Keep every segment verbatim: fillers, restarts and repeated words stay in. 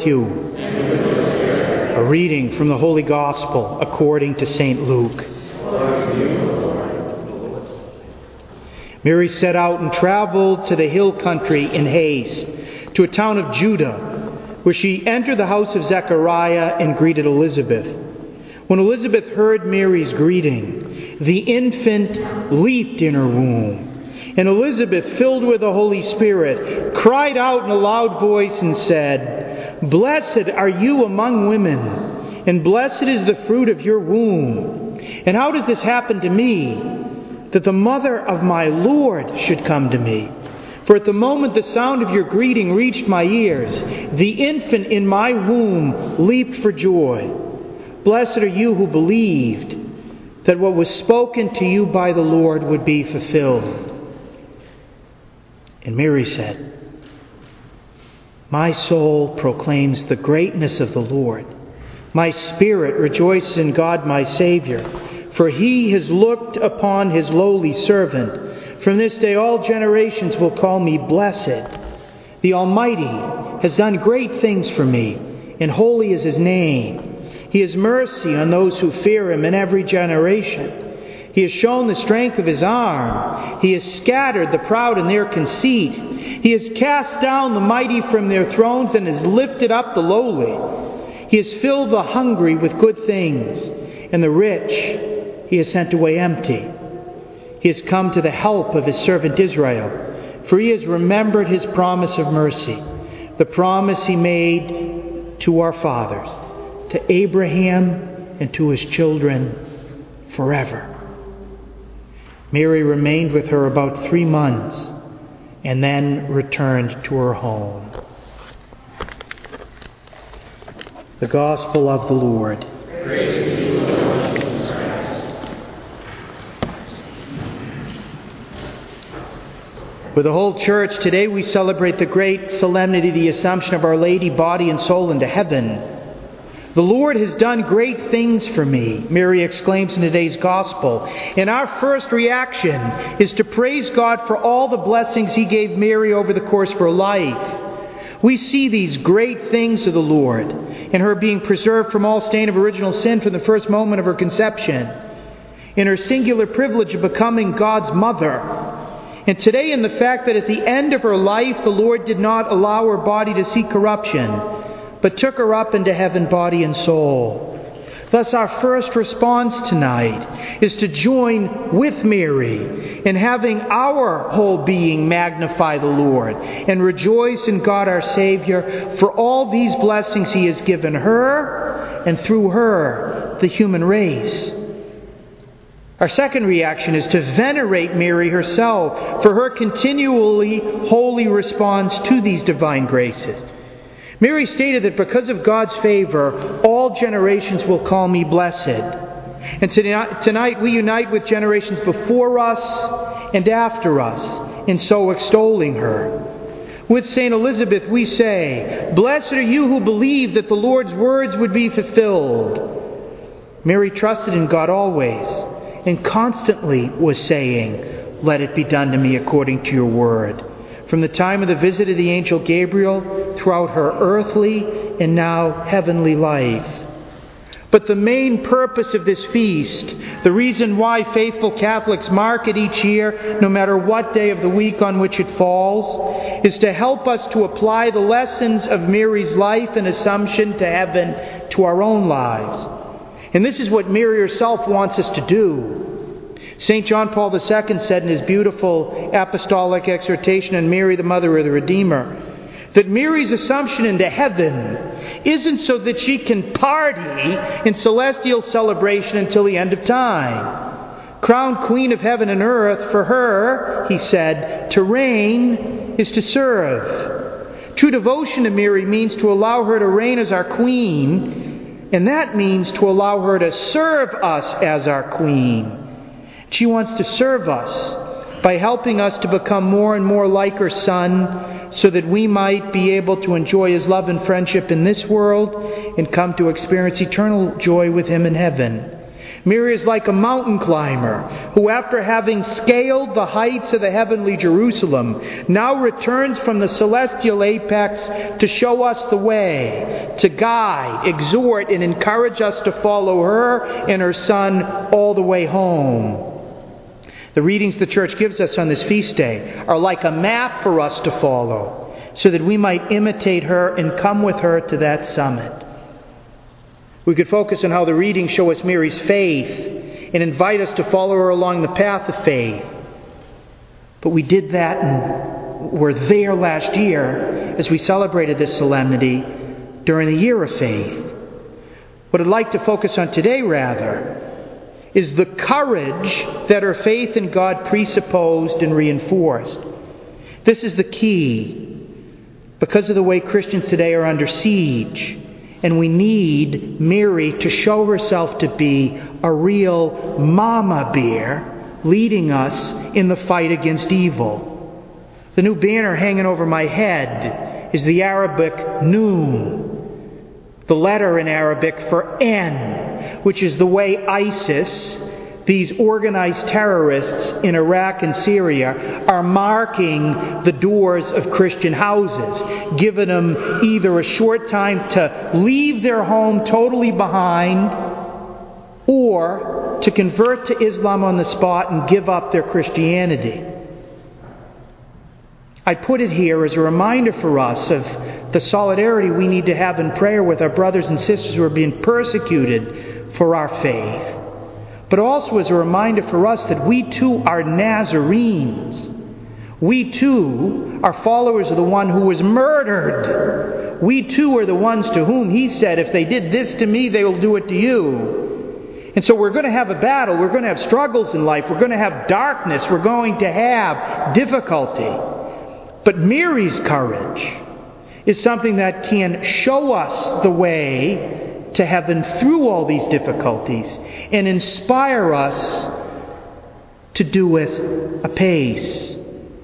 with you. A reading from the Holy Gospel according to Saint Luke. Mary set out and traveled to the hill country in haste, to a town of Judah, where she entered the house of Zechariah and greeted Elizabeth. When Elizabeth heard Mary's greeting, the infant leaped in her womb. And Elizabeth, filled with the Holy Spirit, cried out in a loud voice and said, "Blessed are you among women, and blessed is the fruit of your womb. And how does this happen to me, that the mother of my Lord should come to me? For at the moment the sound of your greeting reached my ears, the infant in my womb leaped for joy. Blessed are you who believed that what was spoken to you by the Lord would be fulfilled." And Mary said, "My soul proclaims the greatness of the Lord. My spirit rejoices in God my Savior, for he has looked upon his lowly servant. From this day all generations will call me blessed. The Almighty has done great things for me, and holy is his name. He has mercy on those who fear him in every generation. He has shown the strength of his arm. He has scattered the proud in their conceit. He has cast down the mighty from their thrones and has lifted up the lowly. He has filled the hungry with good things, and the rich he has sent away empty. He has come to the help of his servant Israel, for he has remembered his promise of mercy, the promise he made to our fathers, to Abraham and to his children forever." Mary remained with her about three months and then returned to her home. The Gospel of the Lord. Praise to you, Lord Jesus Christ. With the whole church, today we celebrate the great solemnity of the Assumption of Our Lady, body and soul, into heaven. "The Lord has done great things for me," Mary exclaims in today's Gospel. And our first reaction is to praise God for all the blessings he gave Mary over the course of her life. We see these great things of the Lord in her being preserved from all stain of original sin from the first moment of her conception, in her singular privilege of becoming God's mother, and today in the fact that at the end of her life the Lord did not allow her body to see corruption, but took her up into heaven, body and soul. Thus our first response tonight is to join with Mary in having our whole being magnify the Lord and rejoice in God our Savior for all these blessings he has given her, and through her, the human race. Our second reaction is to venerate Mary herself for her continually holy response to these divine graces. Mary stated that because of God's favor, all generations will call me blessed. And tonight we unite with generations before us and after us in so extolling her. With Saint Elizabeth we say, "Blessed are you who believed that the Lord's words would be fulfilled." Mary trusted in God always and constantly was saying, "Let it be done to me according to your word." From the time of the visit of the angel Gabriel throughout her earthly and now heavenly life. But the main purpose of this feast, the reason why faithful Catholics mark it each year, no matter what day of the week on which it falls, is to help us to apply the lessons of Mary's life and Assumption to heaven to our own lives. And this is what Mary herself wants us to do. Saint John Paul the Second said in his beautiful apostolic exhortation on Mary, the Mother of the Redeemer, that Mary's Assumption into heaven isn't so that she can party in celestial celebration until the end of time. Crowned Queen of heaven and earth, for her, he said, to reign is to serve. True devotion to Mary means to allow her to reign as our Queen, and that means to allow her to serve us as our Queen. She wants to serve us by helping us to become more and more like her Son, so that we might be able to enjoy his love and friendship in this world and come to experience eternal joy with him in heaven. Mary is like a mountain climber who, after having scaled the heights of the heavenly Jerusalem, now returns from the celestial apex to show us the way, to guide, exhort, and encourage us to follow her and her Son all the way home. The readings the Church gives us on this feast day are like a map for us to follow, so that we might imitate her and come with her to that summit. We could focus on how the readings show us Mary's faith and invite us to follow her along the path of faith. But we did that and were there last year as we celebrated this solemnity during the year of faith. What I'd like to focus on today, rather, is the courage that her faith in God presupposed and reinforced. This is the key, because of the way Christians today are under siege. And we need Mary to show herself to be a real mama bear leading us in the fight against evil. The new banner hanging over my head is the Arabic Noon, the letter in Arabic for N, which is the way ISIS, these organized terrorists in Iraq and Syria, are marking the doors of Christian houses, giving them either a short time to leave their home totally behind or to convert to Islam on the spot and give up their Christianity. I put it here as a reminder for us of the solidarity we need to have in prayer with our brothers and sisters who are being persecuted for our faith. But also as a reminder for us that we too are Nazarenes. We too are followers of the one who was murdered. We too are the ones to whom he said, if they did this to me, they will do it to you. And so we're going to have a battle. We're going to have struggles in life. We're going to have darkness. We're going to have difficulty. But Mary's courage is something that can show us the way to heaven through all these difficulties and inspire us to do it apace.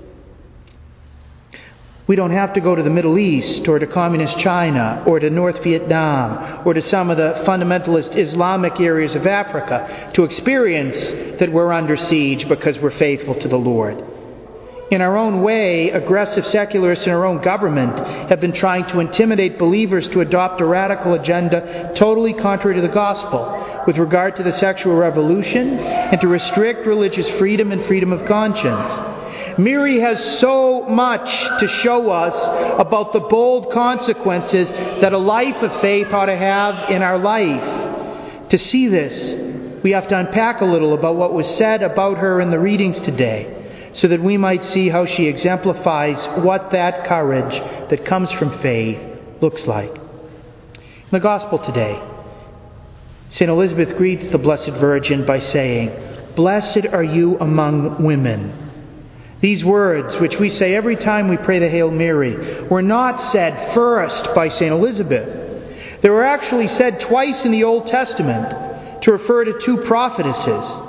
We don't have to go to the Middle East or to communist China or to North Vietnam or to some of the fundamentalist Islamic areas of Africa to experience that we're under siege because we're faithful to the Lord. In our own way, aggressive secularists in our own government have been trying to intimidate believers to adopt a radical agenda totally contrary to the gospel with regard to the sexual revolution and to restrict religious freedom and freedom of conscience. Mary has so much to show us about the bold consequences that a life of faith ought to have in our life. To see this, we have to unpack a little about what was said about her in the readings today, so that we might see how she exemplifies what that courage that comes from faith looks like. In the Gospel today, Saint Elizabeth greets the Blessed Virgin by saying, "Blessed are you among women." These words, which we say every time we pray the Hail Mary, were not said first by Saint Elizabeth. They were actually said twice in the Old Testament to refer to two prophetesses.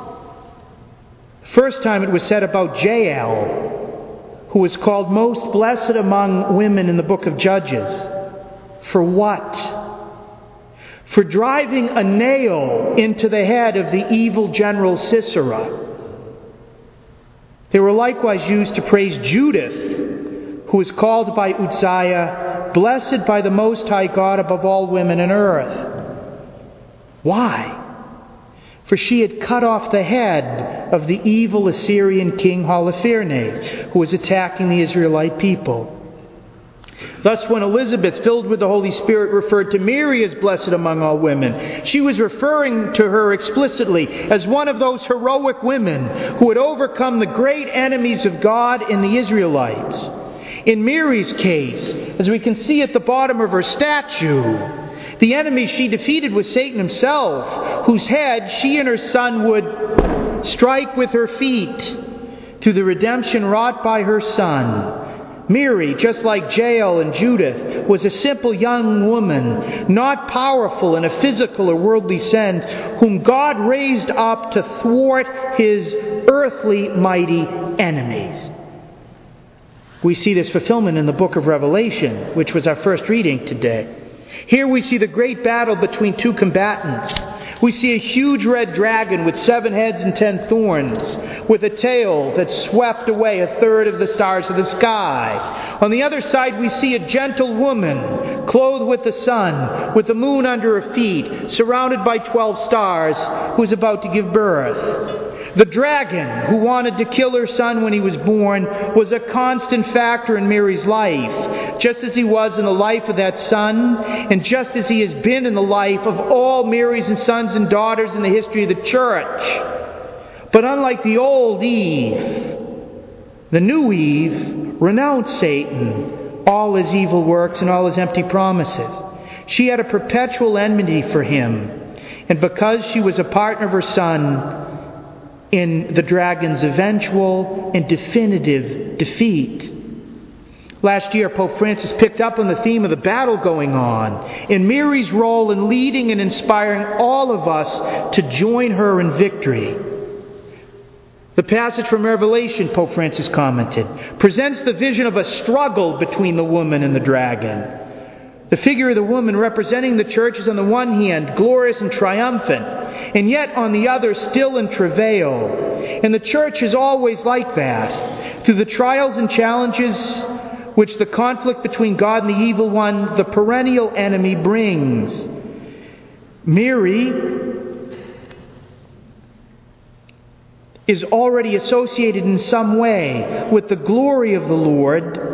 First time it was said about Jael, who was called most blessed among women in the book of Judges. For what? For driving a nail into the head of the evil general Sisera. They were likewise used to praise Judith, who was called by Uzziah, blessed by the Most High God above all women in earth. Why? For she had cut off the head of the evil Assyrian king Holofernes, who was attacking the Israelite people. Thus, when Elizabeth, filled with the Holy Spirit, referred to Mary as blessed among all women, she was referring to her explicitly as one of those heroic women who had overcome the great enemies of God and the Israelites. In Mary's case, as we can see at the bottom of her statue, the enemy she defeated was Satan himself, whose head she and her Son would strike with her feet through the redemption wrought by her Son. Mary, just like Jael and Judith, was a simple young woman, not powerful in a physical or worldly sense, whom God raised up to thwart his earthly mighty enemies. We see this fulfillment in the book of Revelation, which was our first reading today. Here we see the great battle between two combatants. We see a huge red dragon with seven heads and ten thorns, with a tail that swept away a third of the stars of the sky. On the other side, we see a gentle woman, clothed with the sun, with the moon under her feet, surrounded by twelve stars, who is about to give birth. The dragon, who wanted to kill her son when he was born, was a constant factor in Mary's life, just as he was in the life of that son, and just as he has been in the life of all Mary's and sons and daughters in the history of the church. But unlike the old Eve, the new Eve renounced Satan, all his evil works and all his empty promises. She had a perpetual enmity for him, and because she was a partner of her son in the dragon's eventual and definitive defeat. Last year, Pope Francis picked up on the theme of the battle going on and Mary's role in leading and inspiring all of us to join her in victory. The passage from Revelation, Pope Francis commented, presents the vision of a struggle between the woman and the dragon. The figure of the woman representing the church is on the one hand glorious and triumphant, and yet on the other still in travail. And the church is always like that. Through the trials and challenges which the conflict between God and the evil one, the perennial enemy, brings. Mary is already associated in some way with the glory of the Lord,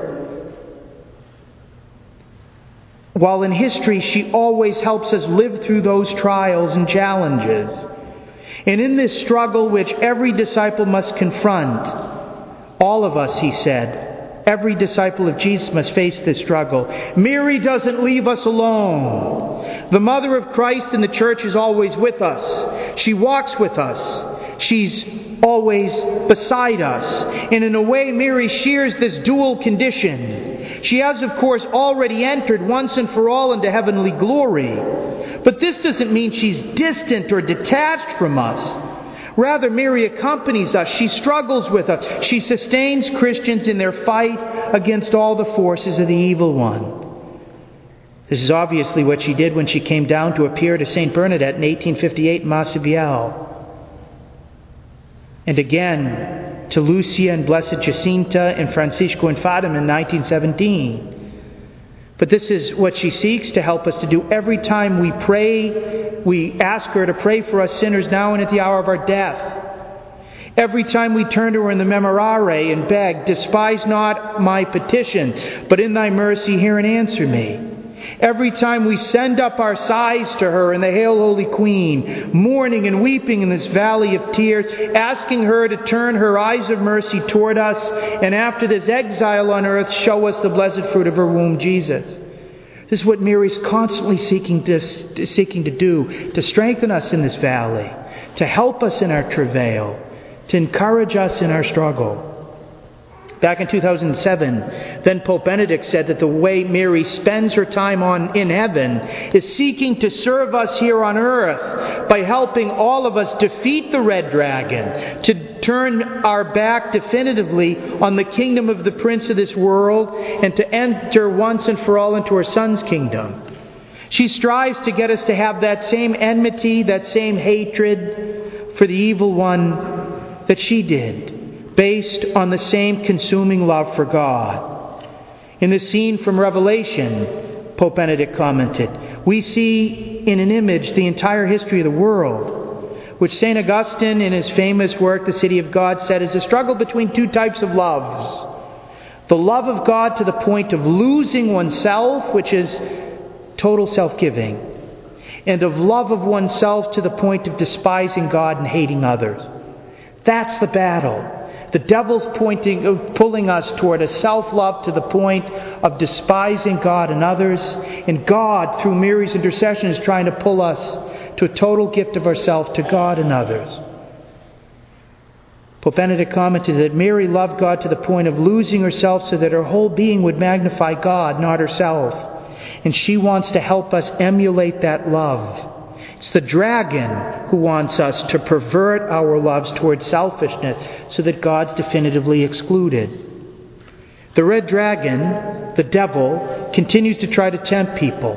while in history she always helps us live through those trials and challenges. And in this struggle which every disciple must confront, all of us, he said, every disciple of Jesus must face this struggle. Mary doesn't leave us alone. The Mother of Christ in the church is always with us. She walks with us. She's always beside us. And in a way, Mary shares this dual condition. She has, of course, already entered once and for all into heavenly glory. But this doesn't mean she's distant or detached from us. Rather, Mary accompanies us. She struggles with us. She sustains Christians in their fight against all the forces of the evil one. This is obviously what she did when she came down to appear to Saint Bernadette in eighteen fifty-eight in Massabielle. And again to Lucia and Blessed Jacinta and Francisco and Fatima in nineteen seventeen. But this is what she seeks to help us to do every time we pray. We ask her to pray for us sinners now and at the hour of our death. Every time we turn to her in the Memorare and beg, despise not my petition, but in thy mercy hear and answer me. Every time we send up our sighs to her in the Hail Holy Queen, mourning and weeping in this valley of tears, asking her to turn her eyes of mercy toward us, and after this exile on earth, show us the blessed fruit of her womb, Jesus. This is what Mary's constantly seeking to, seeking to do, to strengthen us in this valley, to help us in our travail, to encourage us in our struggle. Back in two thousand seven, then Pope Benedict said that the way Mary spends her time on in heaven is seeking to serve us here on earth by helping all of us defeat the red dragon, to turn our back definitively on the kingdom of the prince of this world, and to enter once and for all into her Son's kingdom. She strives to get us to have that same enmity, that same hatred for the evil one that she did, based on the same consuming love for God. In the scene from Revelation, Pope Benedict commented, we see in an image the entire history of the world, which Saint Augustine in his famous work, The City of God, said is a struggle between two types of loves. The love of God to the point of losing oneself, which is total self-giving, and of love of oneself to the point of despising God and hating others. That's the battle. The devil's pointing, pulling us toward a self-love to the point of despising God and others. And God, through Mary's intercession, is trying to pull us to a total gift of ourselves to God and others. Pope Benedict commented that Mary loved God to the point of losing herself so that her whole being would magnify God, not herself. And she wants to help us emulate that love. It's the dragon who wants us to pervert our loves towards selfishness so that God's definitively excluded. The red dragon, the devil, continues to try to tempt people,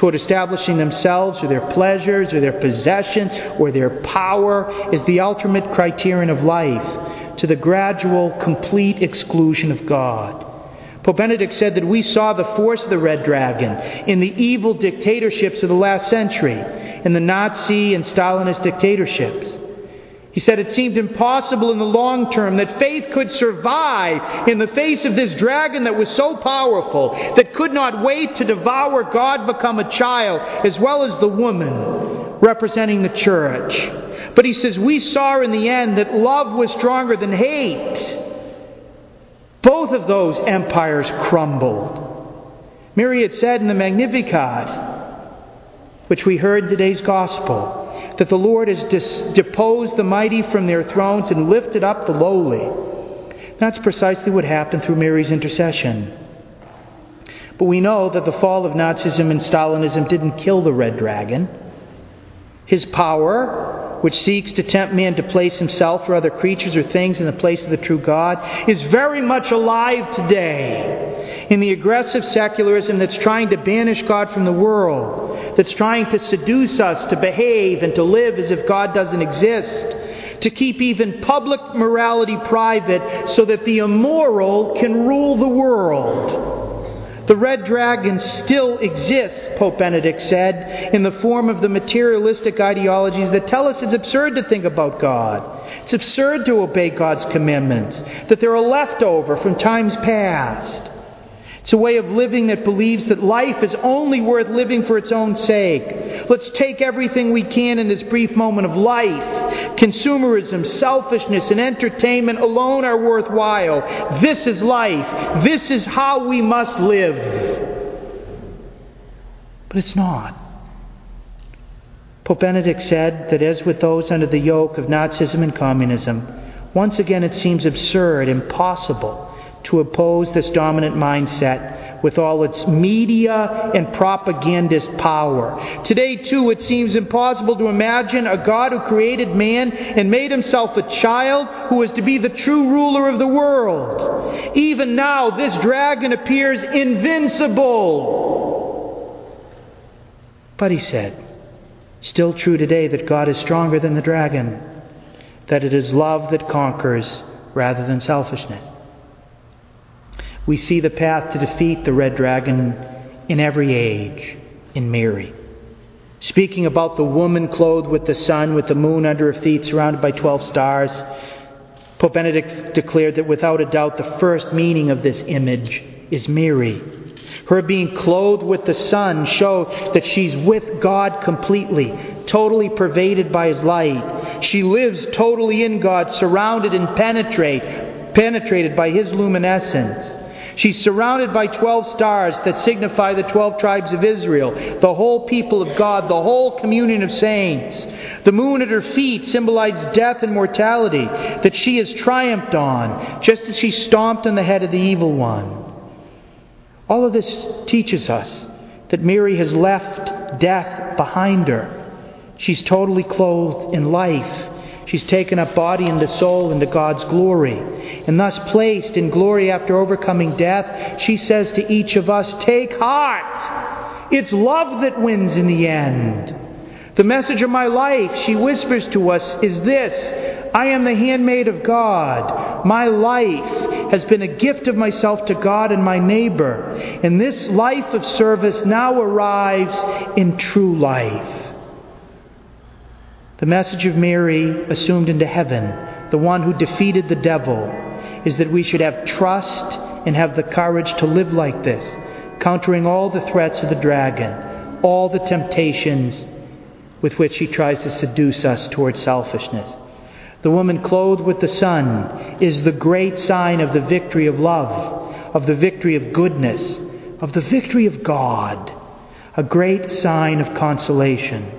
toward establishing themselves or their pleasures or their possessions or their power is the ultimate criterion of life, to the gradual, complete exclusion of God. Pope Benedict said that we saw the force of the red dragon in the evil dictatorships of the last century, in the Nazi and Stalinist dictatorships. He said it seemed impossible in the long term that faith could survive in the face of this dragon that was so powerful, that could not wait to devour God become a child, as well as the woman representing the church. But he says we saw in the end that love was stronger than hate. Both of those empires crumbled. Mary had said in the Magnificat, which we heard in today's Gospel, that the Lord has dis- deposed the mighty from their thrones and lifted up the lowly. That's precisely what happened through Mary's intercession. But we know that the fall of Nazism and Stalinism didn't kill the red dragon. His power, which seeks to tempt man to place himself or other creatures or things in the place of the true God, is very much alive today in the aggressive secularism that's trying to banish God from the world, that's trying to seduce us to behave and to live as if God doesn't exist, to keep even public morality private so that the immoral can rule the world. The red dragon still exists, Pope Benedict said, in the form of the materialistic ideologies that tell us it's absurd to think about God. It's absurd to obey God's commandments, that they're a leftover from times past. It's a way of living that believes that life is only worth living for its own sake. Let's take everything we can in this brief moment of life. Consumerism, selfishness, and entertainment alone are worthwhile. This is life. This is how we must live. But it's not. Pope Benedict said that as with those under the yoke of Nazism and communism, once again it seems absurd, impossible, to oppose this dominant mindset with all its media and propagandist power. Today, too, it seems impossible to imagine a God who created man and made himself a child who is to be the true ruler of the world. Even now, this dragon appears invincible. But he said, still true today that God is stronger than the dragon, that it is love that conquers rather than selfishness. We see the path to defeat the red dragon in every age in Mary. Speaking about the woman clothed with the sun, with the moon under her feet, surrounded by twelve stars, Pope Benedict declared that without a doubt the first meaning of this image is Mary. Her being clothed with the sun shows that she's with God completely, totally pervaded by His light. She lives totally in God, surrounded and penetrate, penetrated by His luminescence. She's surrounded by twelve stars that signify the twelve tribes of Israel, the whole people of God, the whole communion of saints. The moon at her feet symbolizes death and mortality that she has triumphed on, just as she stomped on the head of the evil one. All of this teaches us that Mary has left death behind her. She's totally clothed in life. She's taken up body and the soul into God's glory. And thus placed in glory after overcoming death, she says to each of us, take heart! It's love that wins in the end. The message of my life, she whispers to us, is this: I am the handmaid of God. My life has been a gift of myself to God and my neighbor. And this life of service now arrives in true life. The message of Mary assumed into heaven, the one who defeated the devil, is that we should have trust and have the courage to live like this, countering all the threats of the dragon, all the temptations with which he tries to seduce us towards selfishness. The woman clothed with the sun is the great sign of the victory of love, of the victory of goodness, of the victory of God, a great sign of consolation.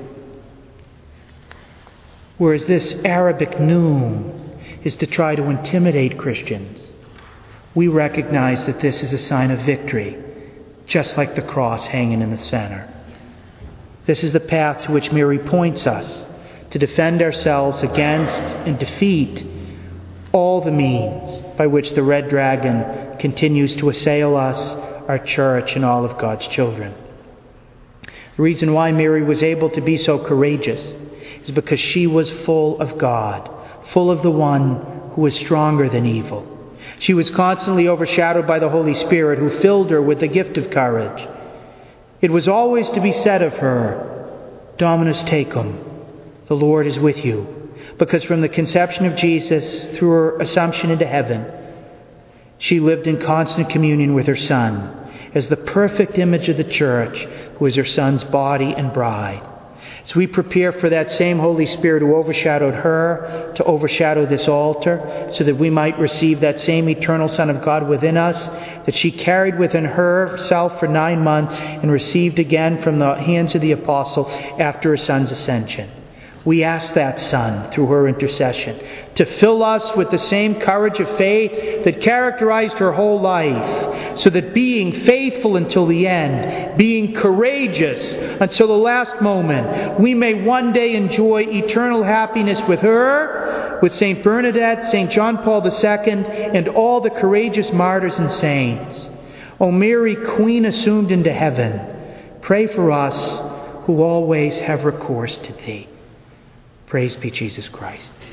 Whereas this Arabic noon is to try to intimidate Christians, we recognize that this is a sign of victory, just like the cross hanging in the center. This is the path to which Mary points us, to defend ourselves against and defeat all the means by which the red dragon continues to assail us, our church, and all of God's children. The reason why Mary was able to be so courageous is because she was full of God, full of the one who was stronger than evil. She was constantly overshadowed by the Holy Spirit, who filled her with the gift of courage. It was always to be said of her, Dominus tecum, the Lord is with you, because from the conception of Jesus through her assumption into heaven, she lived in constant communion with her Son, as the perfect image of the church, who is her Son's body and bride. As we prepare for that same Holy Spirit who overshadowed her to overshadow this altar, so that we might receive that same eternal Son of God within us, that she carried within herself for nine months and received again from the hands of the apostle after her Son's ascension. We ask that Son, through her intercession, to fill us with the same courage of faith that characterized her whole life, so that being faithful until the end, being courageous until the last moment, we may one day enjoy eternal happiness with her, with Saint Bernadette, Saint John Paul the Second, and all the courageous martyrs and saints. O Mary, Queen assumed into heaven, pray for us who always have recourse to Thee. Praise be Jesus Christ.